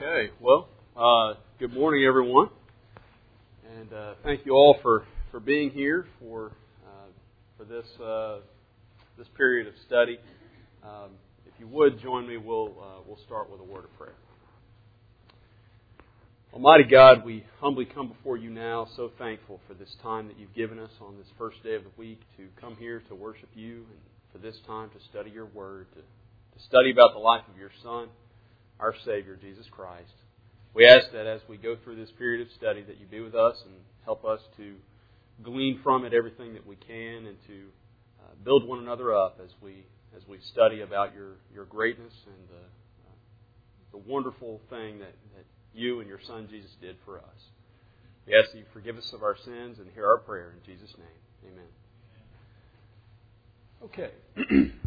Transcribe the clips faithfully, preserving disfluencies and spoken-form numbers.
Okay, well, uh, good morning, everyone, and uh, thank you all for, for being here for uh, for this uh, this period of study. Um, if you would join me, we'll uh, we'll start with a word of prayer. Almighty God, we humbly come before you now, so thankful for this time that you've given us on this first day of the week to come here to worship you, and for this time to study your word, to, to study about the life of your Son, our Savior, Jesus Christ. We ask that as we go through this period of study that you be with us and help us to glean from it everything that we can and to uh, build one another up as we as we study about your, your greatness and the, uh, the wonderful thing that, that you and your Son Jesus did for us. We ask that you forgive us of our sins and hear our prayer in Jesus' name. Amen. Okay.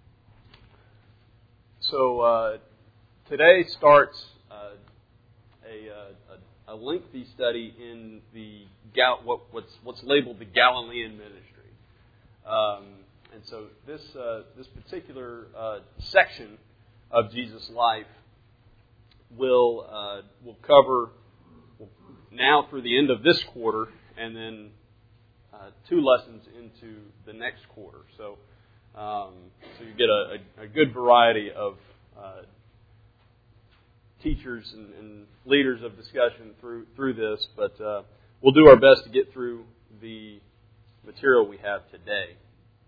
so uh, today starts uh, a, a, a lengthy study in the Gal- what, what's what's labeled the Galilean ministry, um, and so this uh, this particular uh, section of Jesus' life will uh, will cover now through the end of this quarter, and then uh, two lessons into the next quarter. So, um, so you get a, a, a good variety of uh, teachers and, and leaders of discussion through through this. But uh, we'll do our best to get through the material we have today.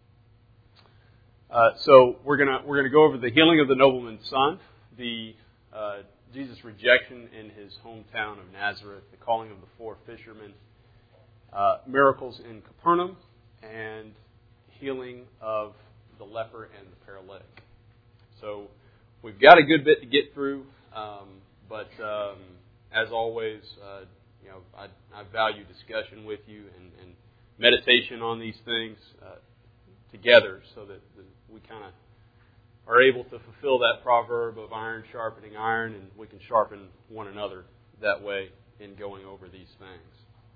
Uh, so we're gonna we're gonna go over the healing of the nobleman's son, the uh, Jesus' rejection in his hometown of Nazareth, the calling of the four fishermen, uh, miracles in Capernaum, and healing of the leper and the paralytic. So we've got a good bit to get through, um, but um, as always, uh, you know, I, I value discussion with you and, and meditation on these things uh, together, so that the, we kind of are able to fulfill that proverb of iron sharpening iron, and we can sharpen one another that way in going over these things.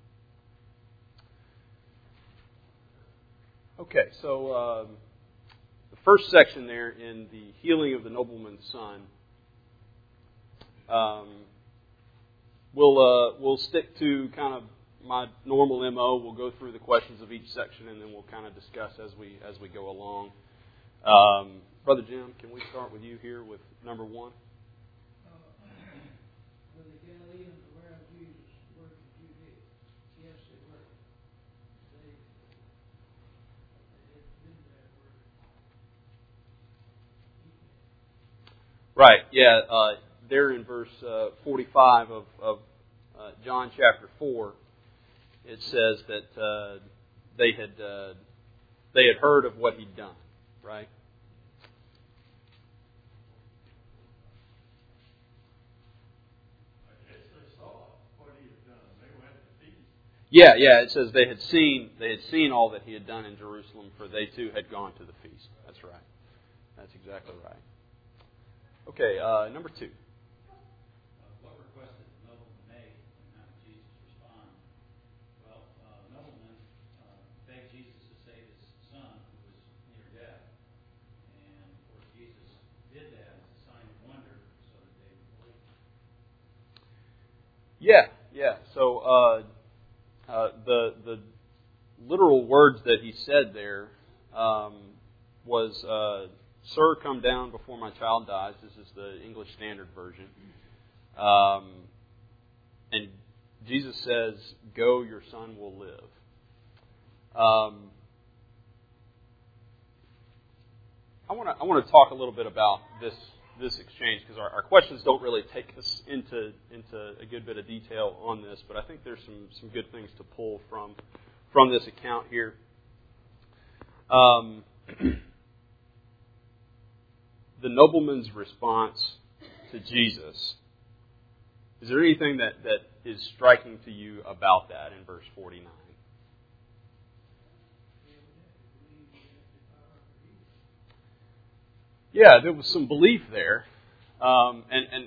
Okay, so um, the first section there in the healing of the nobleman's son, um, we'll uh, we'll stick to kind of my normal M O. We'll go through the questions of each section, and then we'll kind of discuss as we as we go along. Um, Brother Jim, can we start with you here with number one? Uh, were the Galileans aware of Jesus' work in Judea? Yes, they were. They, they did that work. Right, yeah. Uh, there in verse uh, forty-five of, of uh, John chapter four, it says that uh, they had uh, they had heard of what he'd done, right? Yeah, yeah. It says they had seen they had seen all that he had done in Jerusalem, for they too had gone to the feast. That's right. That's exactly right. Okay, uh, number two. Uh, what request did the nobleman make, and how did Jesus respond? Well, uh, the nobleman uh, begged Jesus to save his son, who was near death, and of course Jesus did that as a sign of wonder, so that they would believe. Yeah, yeah. So. Uh, Uh, the the literal words that he said there um, was, uh, "Sir, come down before my child dies." This is the English Standard Version. Um, and Jesus says, "Go, your son will live." Um, I want to I want to talk a little bit about this this exchange, because our, our questions don't really take us into into a good bit of detail on this, but I think there's some, some good things to pull from from this account here. Um, the nobleman's response to Jesus. Is there anything that, that is striking to you about that in verse forty-nine? Yeah, there was some belief there, um, and, and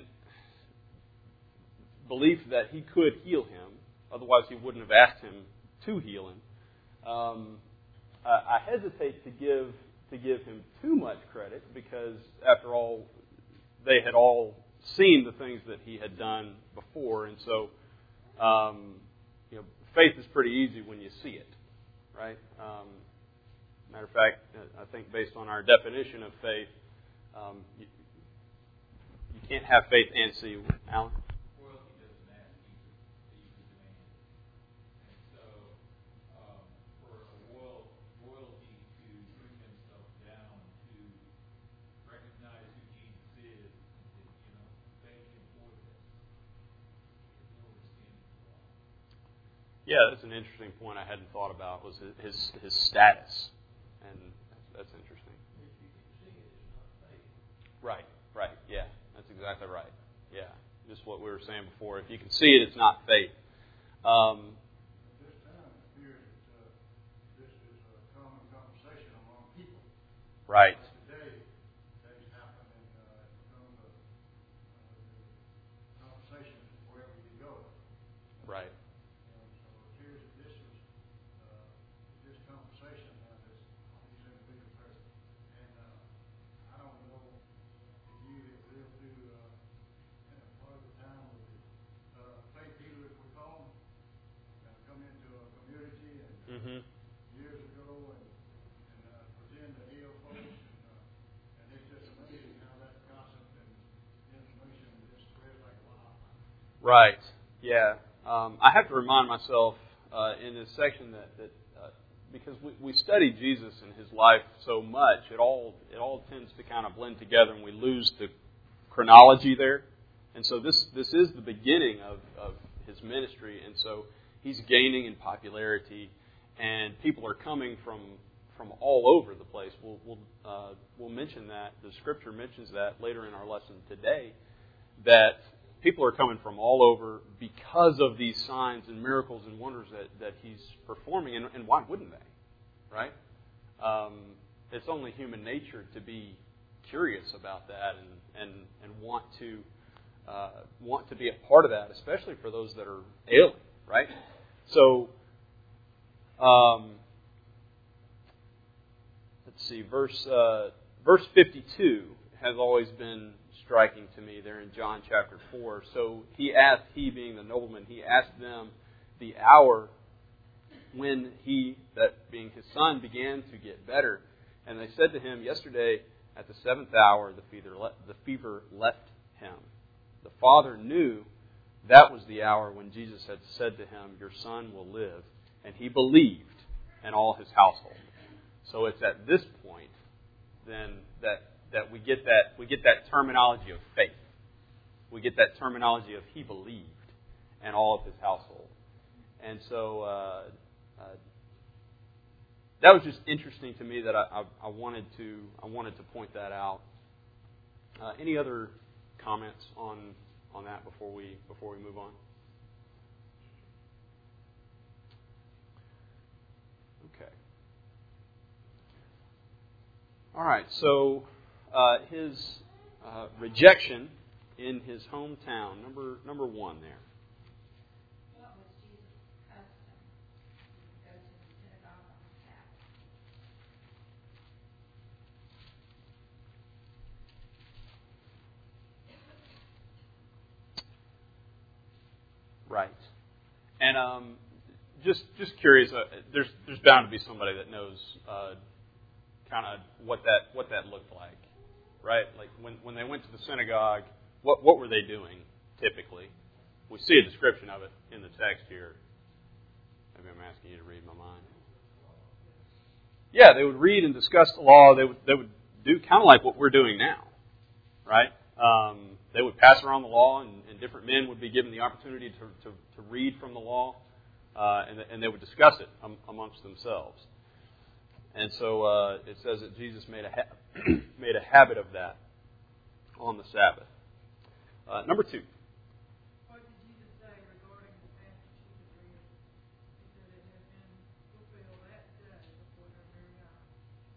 belief that he could heal him. Otherwise, he wouldn't have asked him to heal him. Um, I, I hesitate to give to give him too much credit, because, after all, they had all seen the things that he had done before. And so, um, you know, faith is pretty easy when you see it, right? Um, matter of fact, I think based on our definition of faith, um, you, you can't have faith and see. Alan? Royalty doesn't ask you to, you can demand it. And so, um, for a royal, royalty to bring themselves down to recognize who Jesus is, is you know, thank him for this. There's no understanding for a while. Yeah, that's an interesting point I hadn't thought about, was his his status. And that's, that's interesting. If you can see it, it's not faith. Right, right, yeah. That's exactly right. Yeah, just what we were saying before. If you can see it, it's not faith. Um, At this time, it appears that uh, this is a common conversation among people. right, Today, things happen and uh, it becomes a uh, conversation wherever you go. right. And so it appears that this is uh, this conversation now, this these individuals are, and uh, I don't know if you have lived through uh, in a part of the time with the uh, faith healers, we call them, uh, come into a community and uh, Mm-hmm. years ago and, and uh, pretend to heal folks, and, uh, and it's just amazing how that gossip and information just spreads like wildfire. Right, yeah. Um, I have to remind myself uh, in this section that, that uh, because we, we study Jesus and his life so much, it all it all tends to kind of blend together, and we lose the chronology there. And so this this is the beginning of, of his ministry, and so he's gaining in popularity, and people are coming from from all over the place. We'll we'll uh, we'll mention that the Scripture mentions that later in our lesson today, that people are coming from all over because of these signs and miracles and wonders that, that he's performing. And, and why wouldn't they? Right? Um, it's only human nature to be curious about that and, and, and want to uh, want to be a part of that, especially for those that are ailing. Right? So, um, let's see, verse uh, verse fifty-two has always been striking to me there in John chapter four. So he asked, he being the nobleman, he asked them the hour when he, that being his son, began to get better. And they said to him, yesterday at the seventh hour the fever, the fever left him. The father knew that was the hour when Jesus had said to him, your son will live. And he believed, and all his household. So it's at this point then that that we get that we get that terminology of faith. We get that terminology of he believed, and all of his household. And so uh, uh, that was just interesting to me that I, I, I wanted to I wanted to point that out. Uh, any other comments on on that before we before we move on? Okay. All right. So. Uh, his uh, rejection in his hometown, number number one there. What was Jesus' custom to go to the synagogue on the Sabbath? Right, and um, just just curious. Uh, there's there's bound to be somebody that knows uh, kind of what that what that looked like. Right? Like when, when they went to the synagogue, what what were they doing typically? We see a description of it in the text here. Maybe I'm asking you to read my mind. Yeah, they would read and discuss the law. They would they would do kind of like what we're doing now, right? Um, they would pass around the law, and, and different men would be given the opportunity to to, to read from the law, uh, and and they would discuss it um, amongst themselves. And so uh, it says that Jesus made a ha- made a habit of that on the Sabbath. Uh, number two. What did Jesus say regarding the passage he was reading? He said it had been fulfilled that day before their very eyes.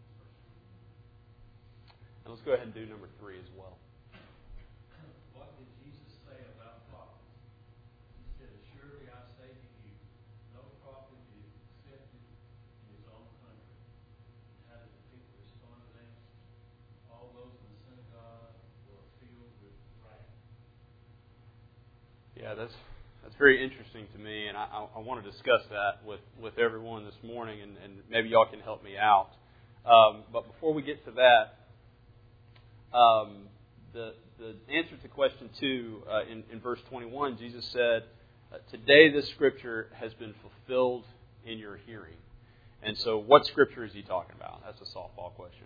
And let's go ahead and do number three as well. What did Jesus say about prophets? He said, surely I say to you, no prophet is accepted in his own country. How did the people respond to that? All those in the synagogue were filled with wrath. Yeah, that's that's very interesting to me, and I, I, I want to discuss that with, with everyone this morning, and, and maybe y'all can help me out. Um, but before we get to that, um, the the answer to question two uh, in, in verse twenty-one, Jesus said, uh, "Today this scripture has been fulfilled in your hearing." And so, what scripture is he talking about? That's a softball question.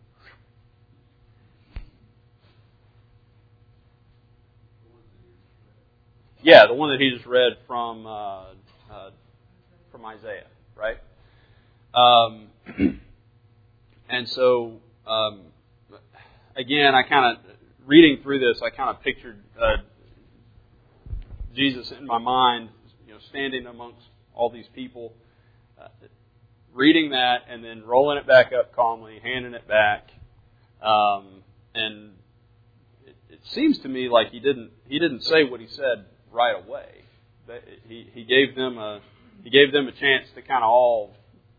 Yeah, the one that he just read from uh, uh, from Isaiah, right? Um, and so, um, again, I kind of reading through this, I kind of pictured uh, Jesus in my mind, you know, standing amongst all these people, uh, reading that, and then rolling it back up calmly, handing it back, um, and it, it seems to me like he didn't he didn't say what he said right away. He he gave them a he gave them a chance to kind of all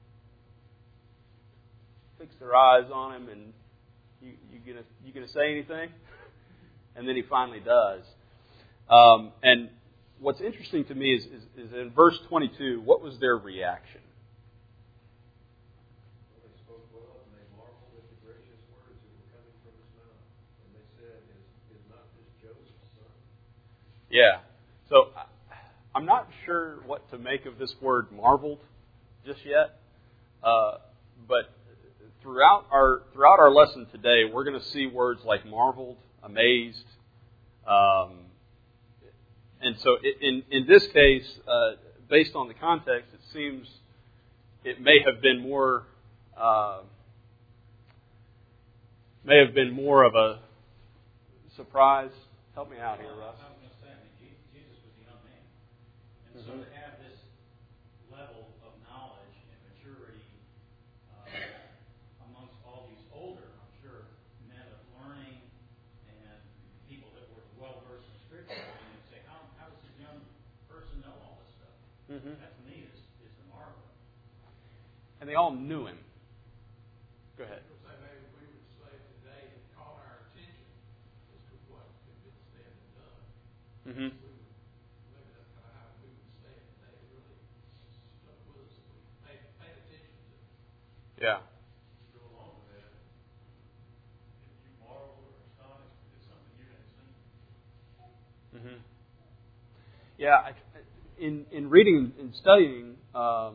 fix their eyes on him, and you you gonna you gonna say anything? And then he finally does. Um, and what's interesting to me is, is is in verse twenty-two, what was their reaction? Well, they spoke well, and they marveled at the gracious words that were coming from his mouth. And they said, "Is is not this Joseph's son?" Yeah. So I'm not sure what to make of this word marveled just yet. Uh, but throughout our throughout our lesson today, we're going to see words like marveled, amazed. Um, and so in, in this case, uh, based on the context, it seems it may have been more uh, may have been more of a surprise. Help me out here, Russ. So to have this level of knowledge and maturity uh, amongst all these older, I'm sure, men of learning and people that were well versed in Scripture, and you'd say, how, how does this young person know all this stuff? Mm-hmm. That to me is, is the marvel. And they all knew him. Go ahead. Maybe we would say today it caught our attention as to what had been said and done. Mm-hmm. Yeah. Go along with that. If you marvel or astonished, it's something you hadn't seen. Mm-hmm. Yeah. I, in in reading and studying, um,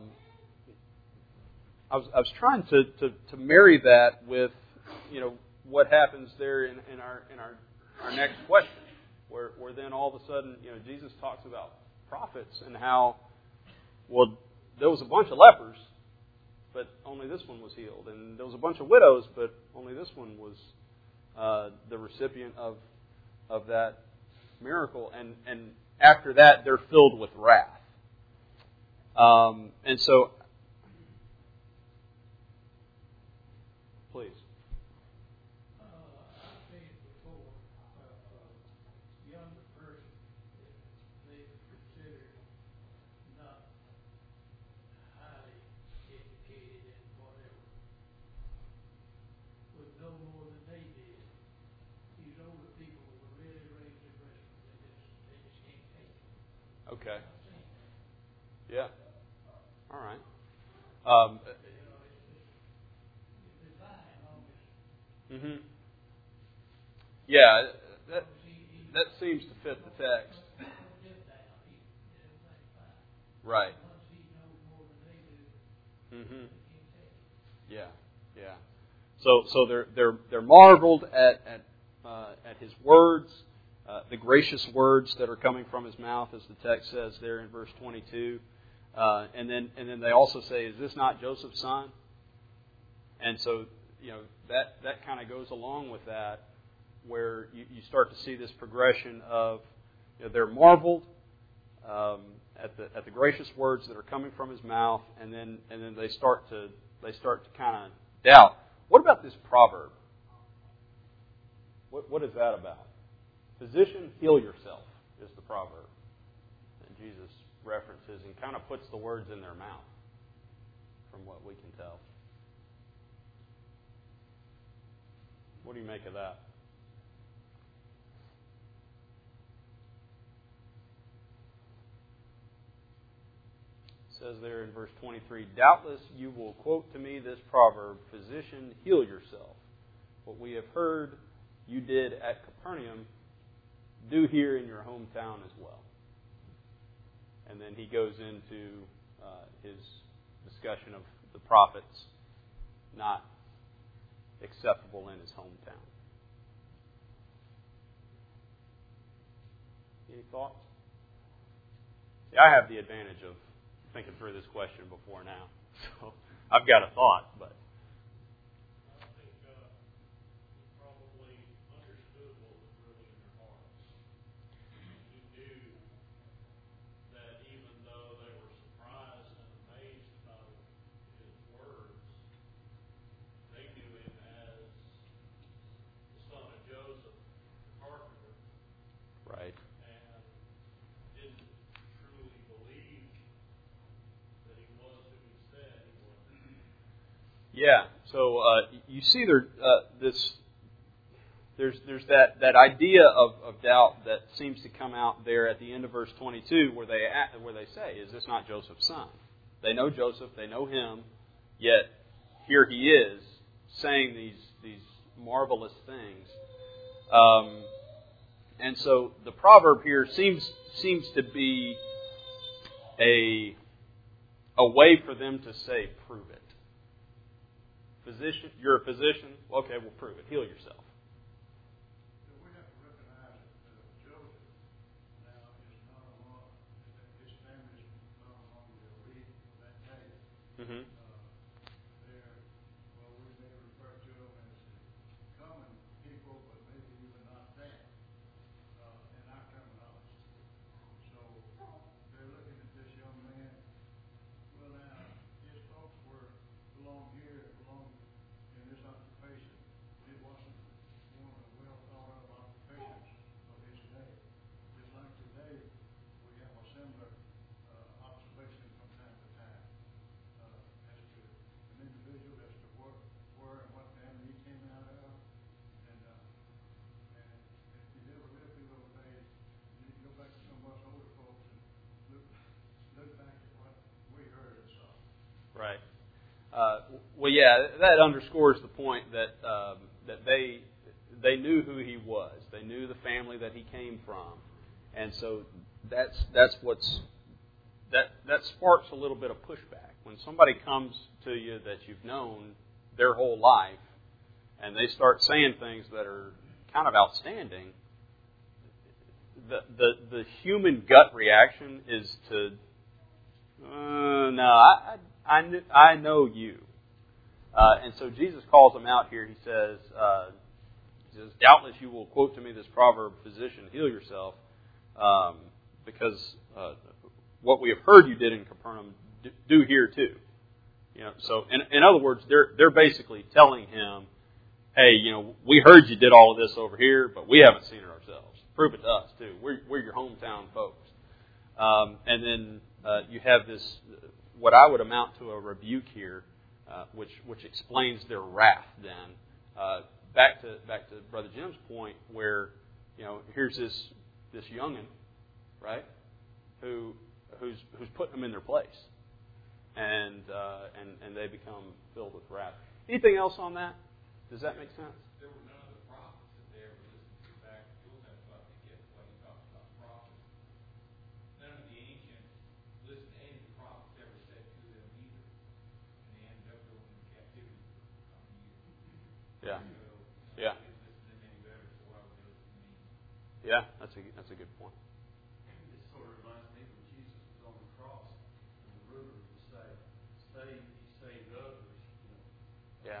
I was I was trying to, to, to marry that with, you know, what happens there in, in our in our, our next question, where where then all of a sudden, you know, Jesus talks about prophets and how, well, there was a bunch of lepers, but only this one was healed. And there was a bunch of widows, but only this one was uh, the recipient of of that miracle. And, and after that, they're filled with wrath. Um, and so, please. Uh, I've seen it before, uh, a younger person that they consider not highly educated and whatever, would know more than they did. These older people were really raised in Richmond. They just, they just can't take it. Okay. I've seen that. Yeah. All right. Um, You know, it's just, it's divine almost. mm-hmm. Yeah, that that seems to fit the text. Right. Mm-hmm. Yeah, yeah. So, so they're they're they're marveled at at uh, at his words, uh, the gracious words that are coming from his mouth, as the text says there in verse twenty-two, uh, and then and then they also say, "Is this not Joseph's son?" And so, you know, that that kind of goes along with that, where you, you start to see this progression of, you know, they're marveled um, at the at the gracious words that are coming from his mouth, and then and then they start to they start to kind of doubt. What about this proverb? What what is that about? Physician, heal yourself is the proverb that Jesus references and kind of puts the words in their mouth, from what we can tell. What do you make of that? says there in verse twenty-three, doubtless you will quote to me this proverb, physician, heal yourself. What we have heard you did at Capernaum, do here in your hometown as well. And then he goes into uh, his discussion of the prophets not acceptable in his hometown. Any thoughts? See, I have the advantage of thinking through this question before now. So I've got a thought, but I think uh, he probably understood what was really in their hearts. He knew that even though they were surprised and amazed by his words, they knew him as the son of Joseph, the carpenter, right. and didn't truly believe that he was who he said he was. Yeah. So uh, you see there uh, this there's there's that, that idea of, of doubt that seems to come out there at the end of verse twenty-two, where they where they say, "Is this not Joseph's son?" They know Joseph, they know him, yet here he is saying these these marvelous things. Um, and so the proverb here seems seems to be a a way for them to say, "Prove it." Physician, you're a physician. Okay, well, prove it. Heal yourself. So we have to recognize that uh, Joseph now is not among, his family is not among the elite of that day. Mm-hmm. Uh, they're, well, we may refer to them as the common people, but maybe even not that uh, in our terminology. So they're looking at this young man. Well, now, his folks were belong here, belong in this occupation. It wasn't one of the well thought of occupations of his day. Just like today, we have a similar uh, observation from time to time uh, as to an individual, as to where, where and what family he came out of. And, uh, and if you never lived through those days, you can go back to some of us older folks and look, look back at what we heard and saw. Right. Uh, well, yeah, that underscores the point that um, that they they knew who he was. They knew the family that he came from, and so that's that's what's that that sparks a little bit of pushback when somebody comes to you that you've known their whole life, and they start saying things that are kind of outstanding. The the the human gut reaction is to uh, no, I. I, kn- I know you. Uh, and so Jesus calls him out here. He says, uh, he says, doubtless you will quote to me this proverb, physician, heal yourself, um, because uh, what we have heard you did in Capernaum, do, do here too. You know, so in, in other words, they're they're basically telling him, hey, you know, we heard you did all of this over here, but we haven't seen it ourselves. Prove it to us too. We're we're your hometown folks. Um, and then uh, you have this. What I would amount to a rebuke here, uh, which which explains their wrath. Then uh, back to back to Brother Jim's point, where you know here's this this youngin, right, who who's who's putting them in their place, and uh, and and they become filled with wrath. Anything else on that? Does that make sense? There were none of the prophets that they ever listened to back. You'll have about to get what he talks about prophets. None of the ancients listened to any of the prophets ever said to them either. And they ended up going into captivity for a couple years. Yeah. So, Yeah. they didn't listen to them any better, so why would they listen to me? Yeah, that's a that's a good point. It sort of reminds me when Jesus was on the cross and the ruler would say, save, he saved others. You know, Yeah.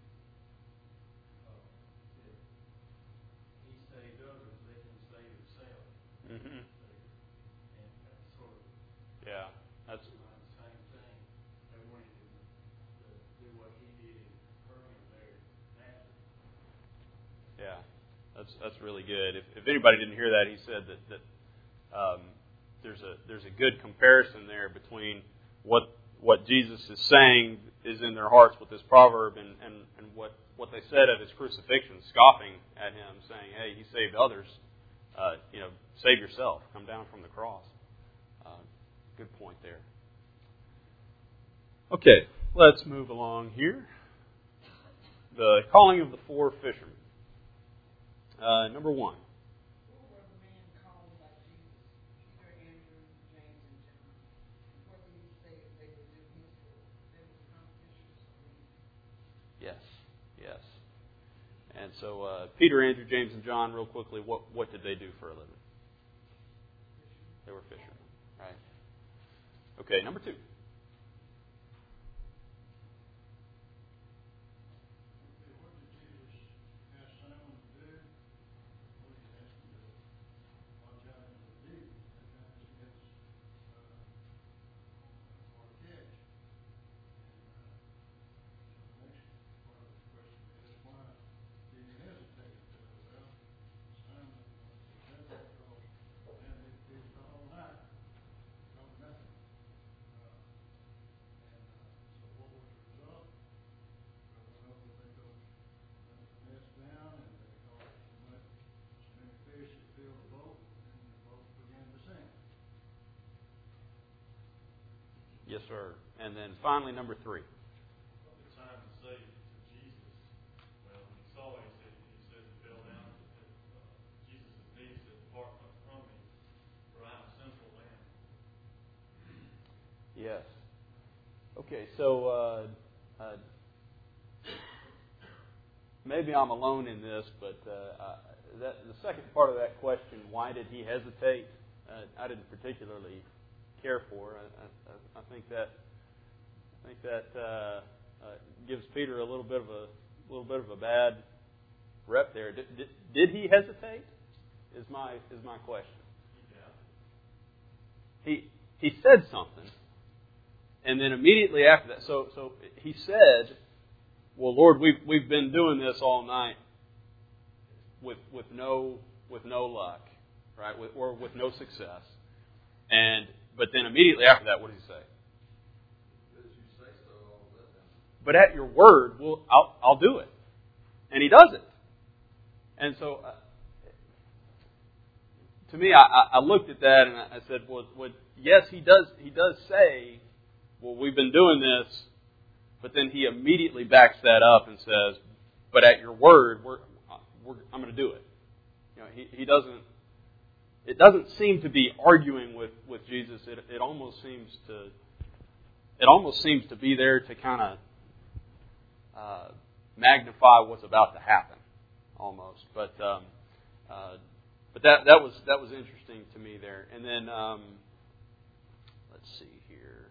uh, if he saved others, they can save themselves. Mm-hmm. And that's sort of Yeah, that's the same thing. They wanted him to, to do what he did in Capernaum there in Nazareth. yeah, that's that's really good. If if anybody didn't hear that, he said that that um, there's a there's a good comparison there between what what Jesus is saying is in their hearts with this proverb and, and, and what, what they said at his crucifixion, scoffing at him, saying, hey, he saved others. Uh, you know, save yourself. Come down from the cross. Uh, good point there. Okay, let's move along here. The calling of the four fishermen. Uh, number one. Who were the men called by Jesus? Peter, Andrew, James, and John. What did he say they would do henceforth? They would become fishers of men. Yes, yes. And so uh, Peter, Andrew, James, and John, real quickly, what, what did they do for a living? They were fishermen, right? Okay, number two. What did Jesus ask Simon to do? Well, he asked him to watch out into the deep, that kind of gets, uh, for a catch. And, uh, so the next part of the question is, why did you hesitate? Uh, well, Simon was hesitant because man, they fished all night, caught nothing. Uh, and, uh, so what was the result? Well, they go, let the nets down, and they caught so much, so many fish that filled the boat, and the boat began to sink. Yes, sir. And then finally, number three. What did Simon say to Jesus? Well, when he saw it, he said, he said he fell down at uh, Jesus' knees, said, "Depart from me, for I am a sinful man." Yes. Okay, so uh, uh, maybe I'm alone in this, but uh, uh, that, the second part of that question, why did he hesitate? Uh, I didn't particularly care for. I, I, I think that I think that uh, uh, gives Peter a little bit of a little bit of a bad rep there. Did, did, did he hesitate? Is my is my question. Yeah. He he said something, and then immediately after that, so so he said, "Well, Lord, we've we've been doing this all night with with no with no luck, right? With, or with no success." And but then immediately after that, what does he say? As you say so, I'll let them. But at your word, well, I'll I'll do it, and he does it. And so, uh, to me, I, I looked at that and I said, "Well, well, yes, he does. He does say, well, we've been doing this," but then he immediately backs that up and says, "But at your word, we're, we're I'm going to do it." You know, he he doesn't. It doesn't seem to be arguing with, with Jesus. It it almost seems to it almost seems to be there to kind of uh, magnify what's about to happen, almost. But um, uh, but that that was that was interesting to me there. And then um, let's see here.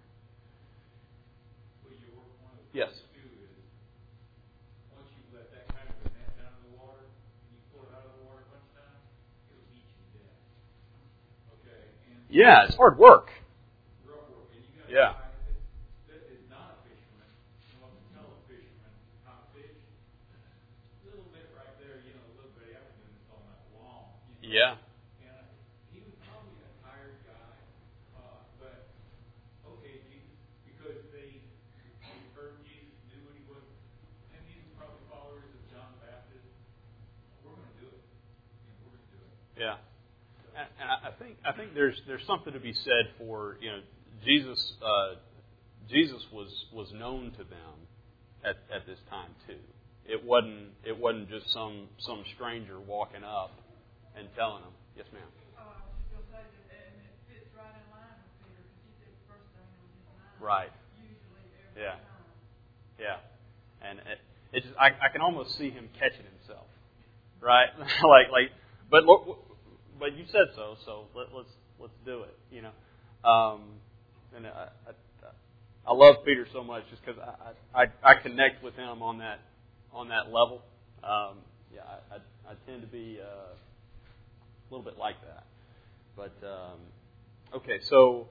Well, you work one of the Yes. things too is once you let that kind of a net down in the water and you pull it out of the water a bunch of times, it'll eat you to death. Okay, and Yeah, it's hard work. rough work, and you got Yeah. a guy that, that is not a fisherman, come up and tell a fisherman how to fish. A little bit right there, you know, a little bit. I haven't done this all night long. You know? Yeah. And he was probably a tired guy, uh, but okay, Jesus, because they, they heard Jesus, knew what he was, and these were probably followers of John the Baptist. We're going to do it. You know, we're going to do it. Yeah. And and I think I think there's there's something to be said for, you know, Jesus uh, Jesus was was known to them at, at this time too. It wasn't it wasn't just some some stranger walking up and telling them. Yes, ma'am. Oh, I was just going to say that, and it fits right in line with Peter, because he said the first thing on his mind. Right. Usually every Yeah. time. Yeah. And it, it just I, I can almost see him catching himself. Right? like like but look, but you said so, so let, let's let's do it. You know, um, and I, I I love Peter so much just because I, I I connect with him on that on that level. Um, yeah, I, I I tend to be uh, a little bit like that. But um, okay, so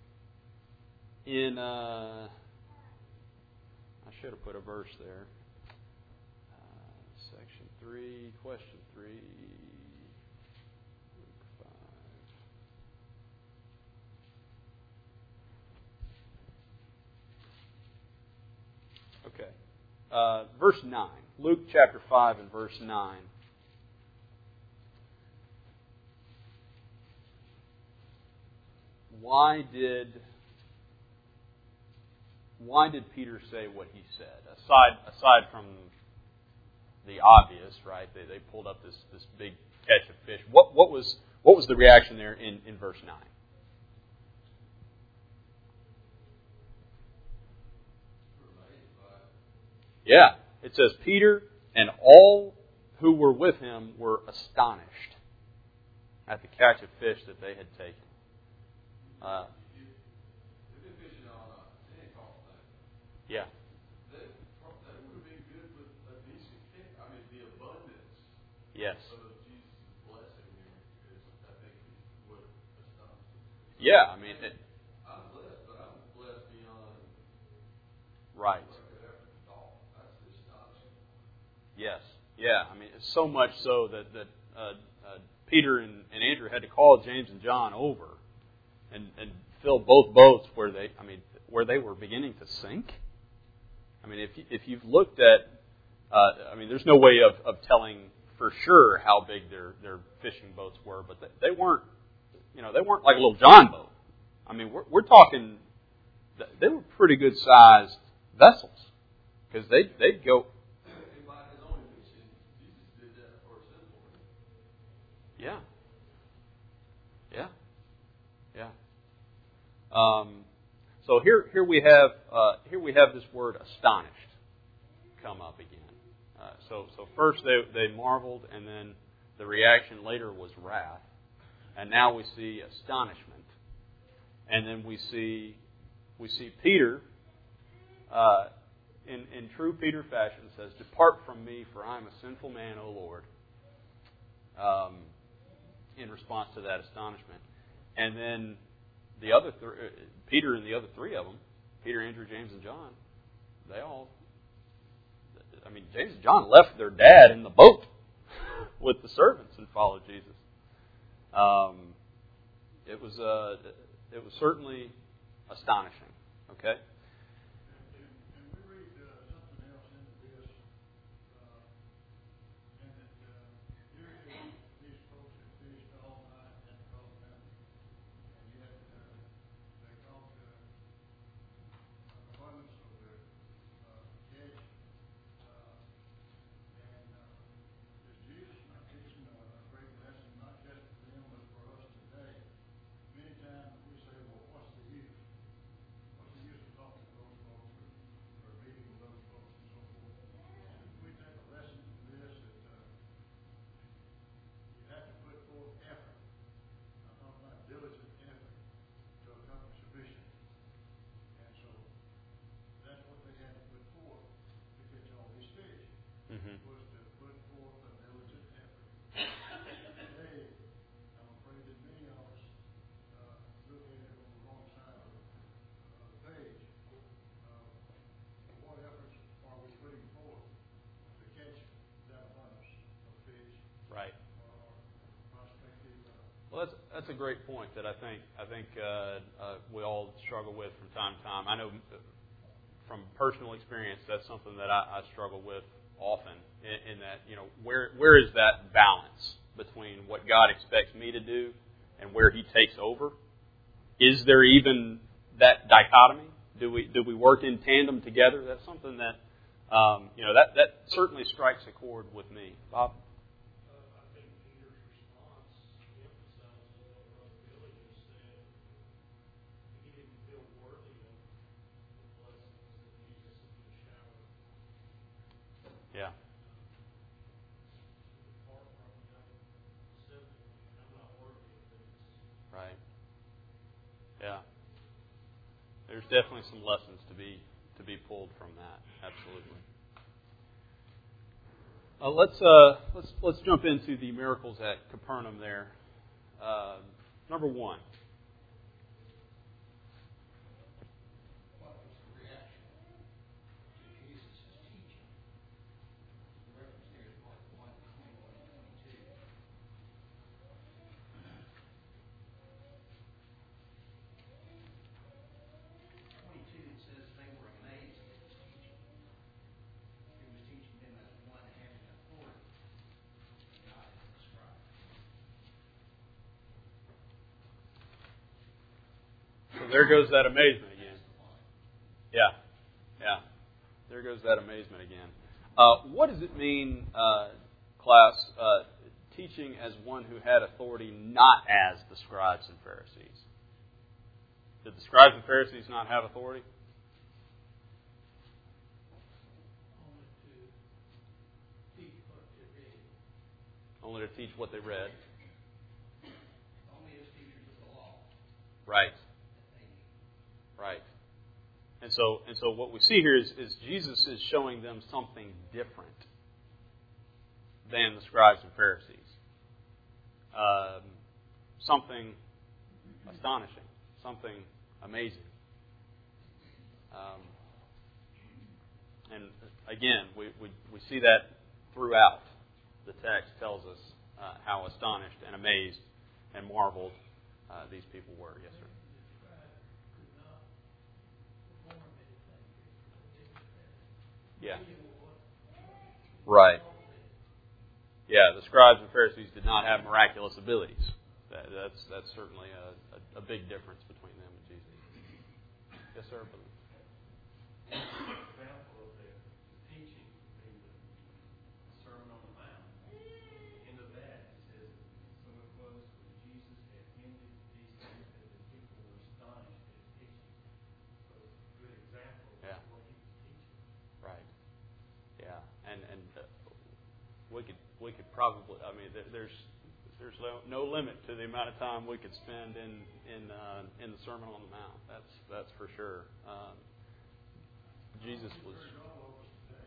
in uh, I should have put a verse there. Uh, section three, question three. Okay. Uh, verse nine. Luke chapter five and verse nine. Why did why did Peter say what he said? Aside aside from the obvious, right? They they pulled up this, this big catch of fish. What what was what was the reaction there in, in verse nine? Yeah. It says Peter and all who were with him were astonished at the catch of fish that they had taken. Uh, yeah. Yes. Yeah, I mean, it, I'm blessed, but I'm blessed beyond. Right. That's astonishing. Yes. Yeah. I mean, it's so much so that that uh, uh, Peter and, and Andrew had to call James and John over and, and fill both boats where they, I mean, where they were beginning to sink. I mean, if you, if you've looked at, uh, I mean, there's no way of, of telling for sure how big their their fishing boats were, but they, they weren't, you know, they weren't like a little John boat. I mean, we're we're talking, they were pretty good sized vessels because they they'd go. And by his own admission, Jesus did that for a sinful man. Yeah. Yeah. Yeah. Um, so here here we have uh, here we have this word astonished come up again. Uh, so so first they they marveled, and then the reaction later was wrath, and now we see astonishment, and then we see we see Peter. Uh, in in true Peter fashion, says, "Depart from me, for I am a sinful man, O Lord." Um, in response to that astonishment, and then the other th- Peter and the other three of them, Peter, Andrew, James, and John, they all. I mean, James and John left their dad in the boat with the servants and followed Jesus. Um, it was uh, it was certainly astonishing. Okay. And, and we read uh, something else into this, uh, and that uh, here is these folks that fished all night and caught nothing, and yet uh, they caught uh, an abundance of their uh, catch. Uh, and uh, is Jesus not teaching a, a great lesson, not just for them, but for us today? Many times we say, well, what's the use? What's the use of talking to those folks or, or meeting with those folks and so forth? And if we take a lesson from this, that uh, you have to put forth effort. I'm talking about diligent effort to accomplish a mission. And so that's what they had to put forth to catch all these fish, Mm-hmm. was to put forth a diligent effort. Today, I'm afraid that many of us uh, look at it on the wrong side of uh, the page. Uh, what efforts are we putting forth to catch that abundance of fish Right. or prospective? Uh, Well, that's that's a great point that I think I think uh, uh, we all struggle with from time to time. I know from personal experience that's something that I, I struggle with often. In, in that, you know, where where is that balance between what God expects me to do and where He takes over? Is there even that dichotomy? Do we do we work in tandem together? That's something that um, you know that that certainly strikes a chord with me, Bob. I think Peter's response emphasizes what Brother Billy just said. He didn't feel worthy of the blessings that Jesus had just showered. Yeah. Apart from me, I'm sinful and I'm not worthy of this. Right. Yeah. There's definitely some lessons to be to be pulled from that. Absolutely. Uh, let's uh, let's let's jump into the miracles at Capernaum. There, uh, number one. What was the reaction to Jesus' teaching? The reference here is Mark one, twenty-one and twenty-two. twenty-two, it says they were amazed at his teaching. He was teaching them as one having authority, not as a scribe. So there goes that amazement again. Yeah. Yeah. There goes that amazement again. Uh, what does it mean, uh, class, uh, teaching as one who had authority, not as the scribes and Pharisees? Did the scribes and Pharisees not have authority? Only to teach what they read. Only to teach what they read. Only as teachers of the law. Right. Right. And so, and so, what we see here is, is Jesus is showing them something different than the scribes and Pharisees. Um, something astonishing, something amazing. Um, and again, we, we we see that throughout. The text tells us uh, how astonished and amazed and marveled uh, these people were. Yes, sir. Yeah. Right. Yeah, the scribes and Pharisees did not have miraculous abilities. That, that's that's certainly a, a, a big difference between them and Jesus. Yes, sir. Example of their teaching being the Sermon on the Mount. End of that, it says, so it was when Jesus had ended these things that the people were astonished at his teaching. So it's a good example of Yeah. what he was teaching. Right. Yeah, and and uh, we could we could probably. I mean, there, there's there's no, no limit to the amount of time we could spend in in uh, in the Sermon on the Mount. That's that's for sure. Um, Jesus was. all of us today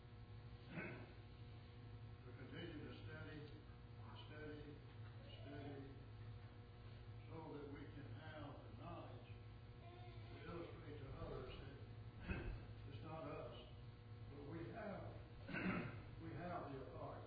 to continue to study, study, study, so that we can have the knowledge to illustrate to others that it's not us, but we have we have the authority.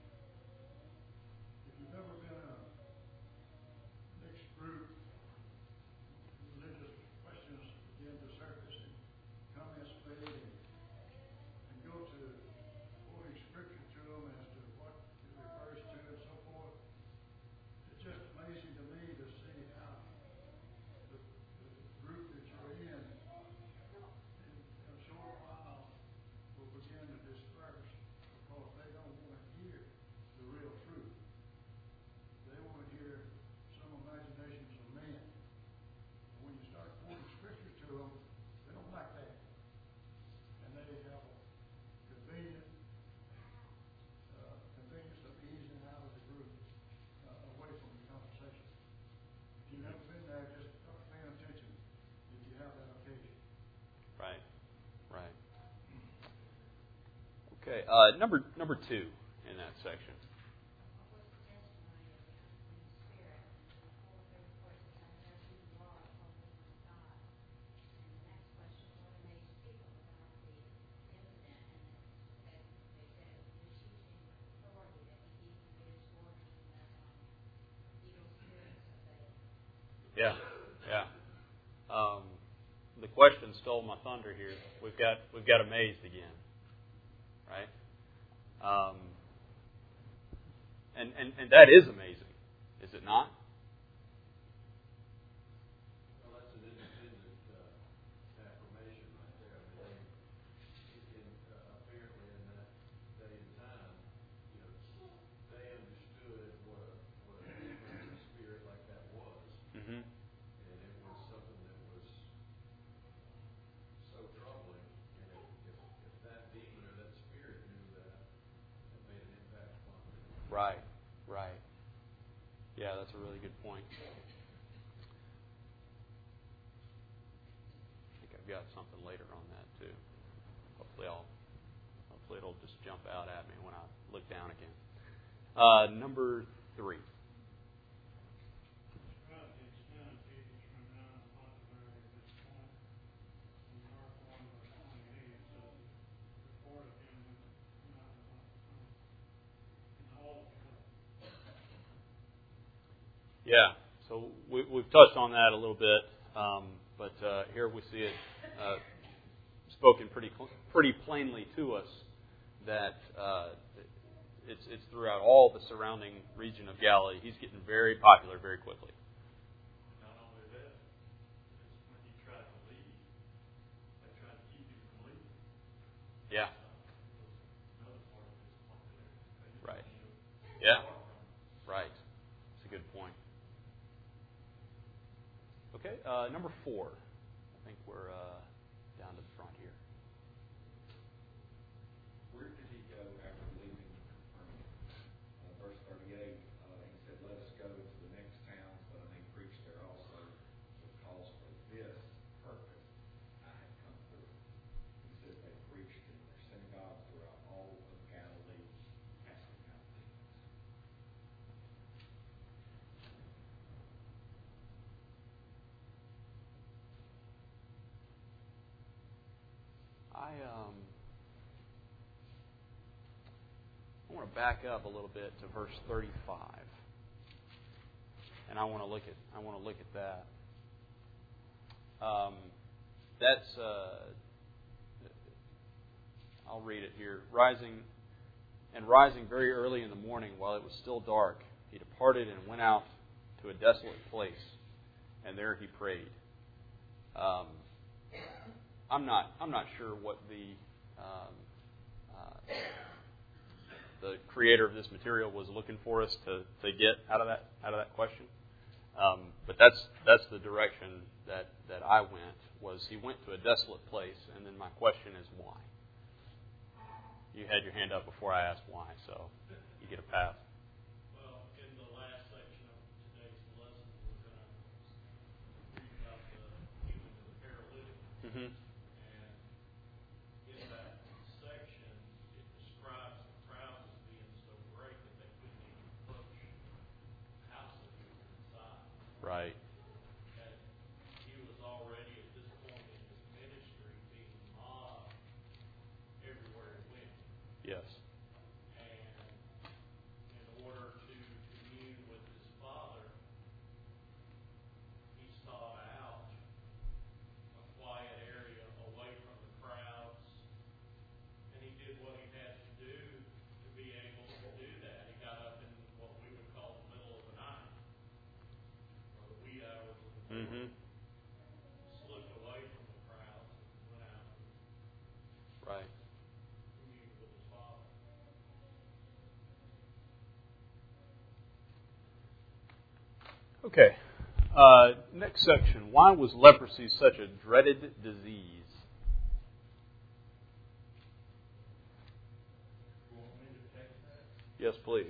If you've ever been in a mixed group, religious questions begin to surface and comments fade and, and go to quoting scripture to them as to what it refers to and so forth. It's just amazing to me to see how the, the group that you're in, in, in a short while, will begin to disperse because they don't want to hear the real truth. They want to hear some imaginations of men. And when you start quoting scripture to them, they don't like that. And they have a convenient, uh, convenience of easing out of the group, uh, away from the conversation. If you've never been there, just start paying attention if you have that occasion. Right. Right. Okay. Uh, number number two in that section. Yeah, yeah. Um, the question stole my thunder here. We've got we've got amazed again, right? Um, and, and and that is amazing, is it not? Well, that's an independent uh, affirmation right there. I mean, they, in, uh, apparently in that day and time, you know, they understood what a what a different spirit like that was. Mm-hmm. And it was something that was so troubling. And if, if, if that demon or that spirit knew that, it made an impact upon them. Right, right. Yeah, that's a really good point. I think I've got something later on that too. Hopefully, I'll hopefully it'll just jump out at me when I look down again. Uh, number three. Yeah, so we, we've touched on that a little bit, um, but uh, here we see it uh, spoken pretty pretty plainly to us that uh, it's it's throughout all the surrounding region of Galilee. He's getting very popular very quickly. Not only that, it's when he tried to leave, they tried to keep him from Okay, uh, number four. I think we're uh, down to the front here. Where did he go after leaving Capernaum? Uh, verse thirty-eight, uh, he said, "Let us go to the next towns, that I may preach there also, because for this purpose I have come through." He said they preached in their synagogues throughout all of Galilee, casting out demons. I um, I want to back up a little bit to verse thirty-five, and I want to look at I want to look at that. Um, that's uh, I'll read it here. Rising and rising very early in the morning, while it was still dark, he departed and went out to a desolate place, and there he prayed. Um, I'm not. I'm not sure what the um, uh, the creator of this material was looking for us to, to get out of that out of that question. Um, but that's that's the direction that, that I went. Was he went to a desolate place, and then my question is why? You had your hand up before I asked why, so you get a pass. Well, in the last section of today's lesson, we're going to read about the healing of the paralytic. Mm-hmm. And in that section, it describes the crowd as being so great that they couldn't even approach the house that he was inside. Right. And he was already at this point in his ministry being mobbed everywhere he went. Yes. And in order to commune with his Father, he sought out a quiet area away from the crowds, and he did what he had to do to be able to do that. He got up in what we would call the middle of the night, or the wee hours of the morning, Mm-hmm. slipped away from the crowds and went out and Right. communed with his Father. Okay. Uh, next section. Why was leprosy such a dreaded disease? You want me to take that? Yes, please.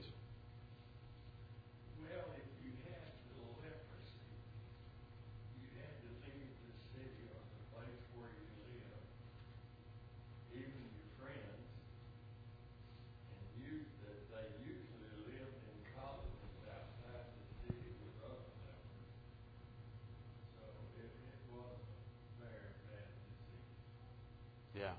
Well, if you had the leprosy, you had to leave the city or the place where you live, even your friends, and you, that they usually lived in colonies outside the city with other lepers. So it, it was a very bad disease. Yeah.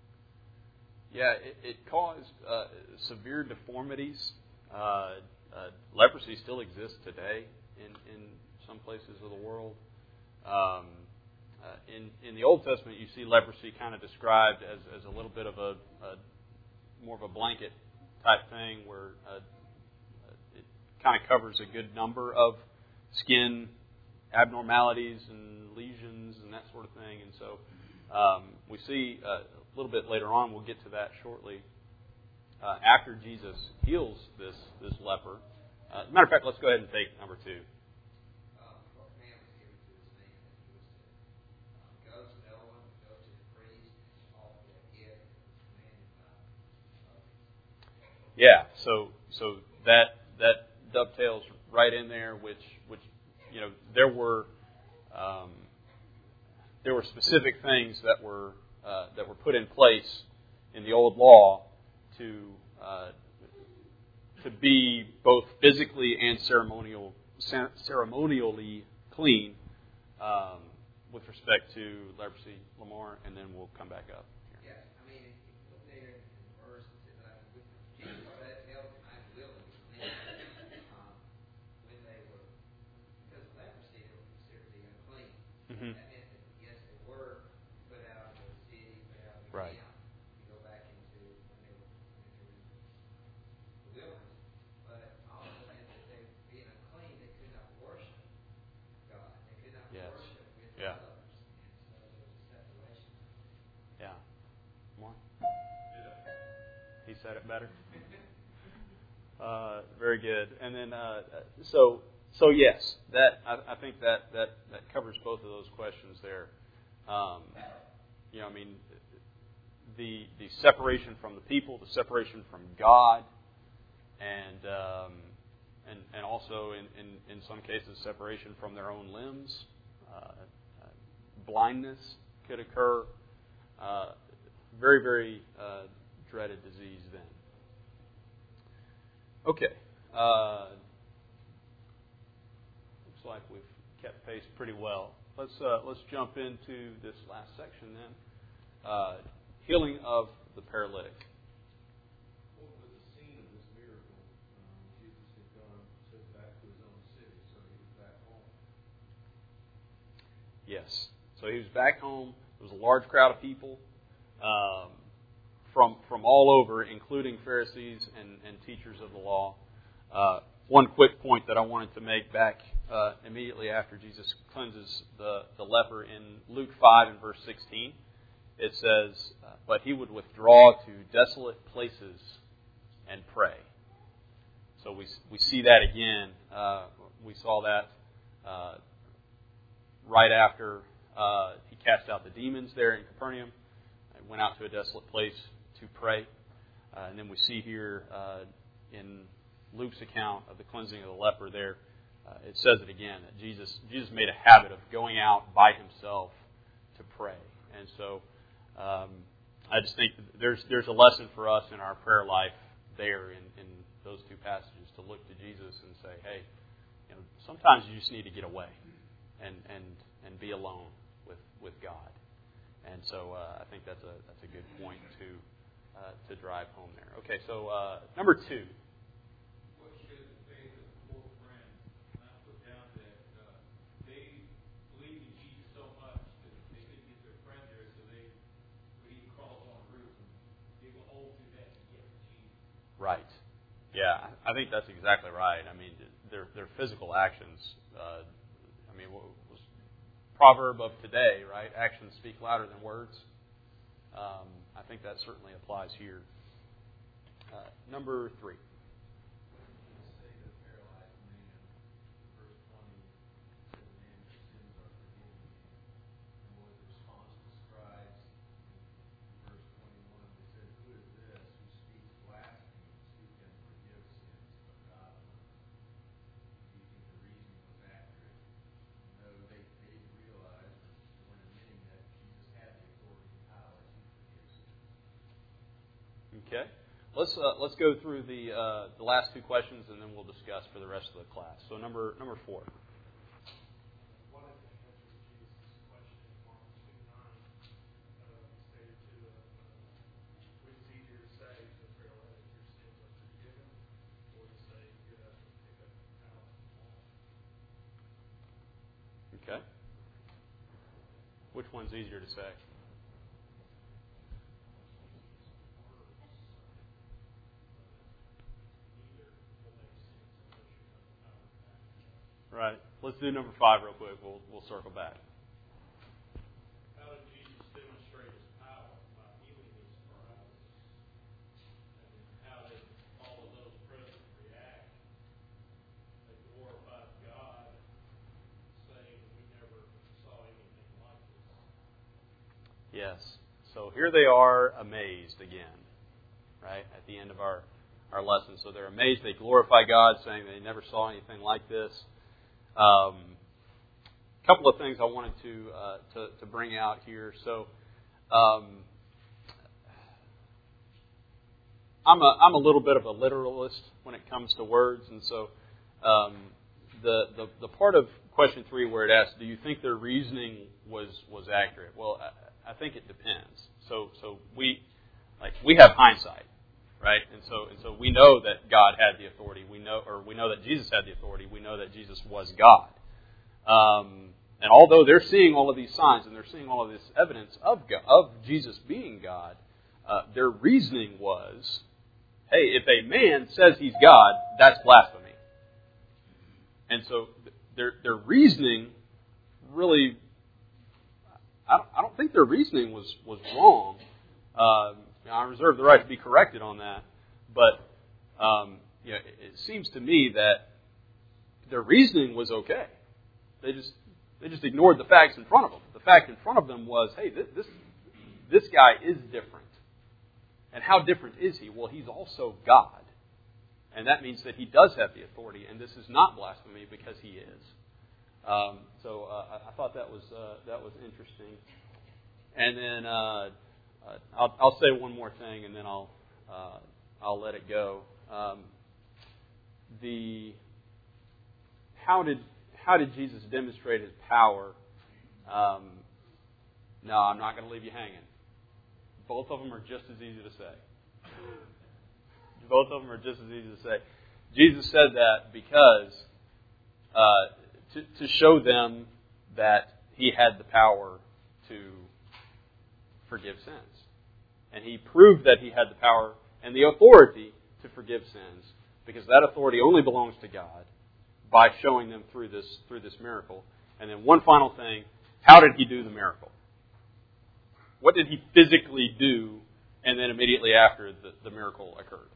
Yeah, it, it caused uh, severe deformities. Uh, uh, leprosy still exists today in, in some places of the world. Um, uh, in, in the Old Testament, you see leprosy kind of described as, as a little bit of a, a more of a blanket type thing where uh, it kind of covers a good number of skin abnormalities and lesions and that sort of thing. And so um, we see uh, a little bit later on, we'll get to that shortly, uh, after Jesus heals this, this leper. Uh, as a matter of fact, let's go ahead and take number two. Um, what command was given to this man that he was to um, go to no one, go to the priest, and offer that gift that was commanded by Moses? Yeah, so so that that dovetails right in there, which which you know there were um, there were specific things that were uh, that were put in place in the old law to uh, to be both physically and ceremonial ceremonially clean um, with respect to leprosy, Lamar, and then we'll come back up. Yes, I mean, if you look there in the verse, it says, uh, Jesus said, "Help them, I'm willing to cleanse." Um, when they were, because of leprosy, they were considered the unclean. Mm-hmm. That meant that, yes, they were put out of the city, put out of the Right. camp. You go back into when they were, when they were in the wilderness. But it also meant that they, being unclean, they could not worship God. They could not Yes. worship with Yeah. others. And so there was a separation. Yeah. More? Yeah. He said it better. Uh, very good. And then, uh, so so yes, that I, I think that, that, that covers both of those questions there. Um, you know, I mean, the the separation from the people, the separation from God, and um, and and also in, in, in some cases separation from their own limbs. Uh, uh, blindness could occur. Uh, very very uh, dreaded disease then. Okay. Uh, looks like we've kept pace pretty well. Let's uh, let's jump into this last section then. Uh, healing of the paralytic. What was the scene of this miracle? Um, Jesus had gone said back to his own city, so he was back home. Yes. So he was back home. There was a large crowd of people um, from from all over, including Pharisees and, and teachers of the law. Uh, one quick point that I wanted to make back uh, immediately after Jesus cleanses the, the leper in Luke five and verse sixteen. It says, uh, but he would withdraw to desolate places and pray. So we we see that again. Uh, we saw that uh, right after uh, he cast out the demons there in Capernaum. He went out to a desolate place to pray. Uh, and then we see here uh, in Luke's account of the cleansing of the leper there, uh, it says it again, that Jesus Jesus made a habit of going out by himself to pray. And so um, I just think there's there's a lesson for us in our prayer life there in, in those two passages, to look to Jesus and say, hey, you know, sometimes you just need to get away and and, and be alone with, with God. And so uh, I think that's a that's a good point to uh, to drive home there. Okay, so uh, number two. What should the faith of the poor friend not put down that uh, they believed in Jesus so much that they couldn't get their friend there, so they would even crawl up on a roof and dig a hole through that to get to Jesus. Right. Yeah, I think that's exactly right. I mean, their their physical actions. Uh, I mean, what was proverb of today, right? Actions speak louder than words. Um, I think that certainly applies here. Uh, number three. Say the paralyzed man, verse twenty, said, man, your sins are forgiven you. And what was the response to the scribes? In verse twenty-one, they said, who is this who speaks blasphemies? Who can forgive sins but God alone? Do you think the reasoning was accurate? No, they, they didn't realize, or they weren't admitting that Jesus had the authority and power to forgive sins. Okay. Let's uh, let's go through the uh, the last two questions, and then we'll discuss for the rest of the class. So number number four. One of the answers to Jesus' question in Mark two nine, uh, he stated to uh, uh, which is easier to say to the paralytic, your sins are forgiven, or to say, get up and pick up your pallet and walk. Okay. Which one's easier to say? Right. Let's do number five real quick. We'll we'll circle back. How did Jesus demonstrate his power? By healing his paralysis. And how did all of those present react? They glorified God, saying, we never saw anything like this. Yes. So here they are, amazed again, right, at the end of our, our lesson. So they're amazed. They glorify God, saying they never saw anything like this. Um, a couple of things I wanted to uh, to, to bring out here. So um, I'm a I'm a little bit of a literalist when it comes to words, and so um, the, the the part of question three where it asks, do you think their reasoning was was accurate? Well, I, I think it depends. So so we like we have hindsight. Right, and so and so we know that God had the authority. We know, or we know that Jesus had the authority. We know that Jesus was God. Um, and although they're seeing all of these signs and they're seeing all of this evidence of God, of Jesus being God, uh, their reasoning was, "Hey, if a man says he's God, that's blasphemy." And so their their reasoning really, I don't, I don't think their reasoning was was wrong. Um, I reserve the right to be corrected on that, but um, you know, it, it seems to me that their reasoning was okay. They just they just ignored the facts in front of them. The fact in front of them was, hey, this this, this guy is different. And how different is he? Well, he's also God. And that means that he does have the authority, and this is not blasphemy because he is. Um, so uh, I, I thought that was uh, that was interesting. And then uh, uh, I'll, I'll say one more thing, and then I'll uh, I'll let it go. Um, the how did how did Jesus demonstrate his power? Um, no, I'm not going to leave you hanging. Both of them are just as easy to say. Both of them are just as easy to say. Jesus said that because uh, to, to show them that he had the power to forgive sins. And he proved that he had the power and the authority to forgive sins, because that authority only belongs to God, by showing them through this through this miracle. And then one final thing, how did he do the miracle? What did he physically do, and then immediately after the, the miracle occurred?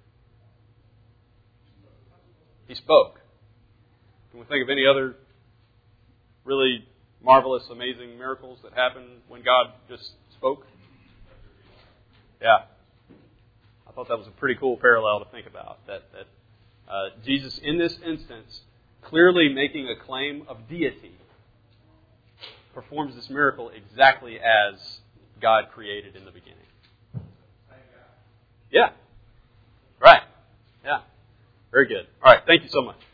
He spoke. Can we think of any other really marvelous, amazing miracles that happened when God just spoke? Yeah. I thought that was a pretty cool parallel to think about. That, that uh, Jesus, in this instance, clearly making a claim of deity, performs this miracle exactly as God created in the beginning. Yeah. Right. Yeah. Very good. All right. Thank you so much.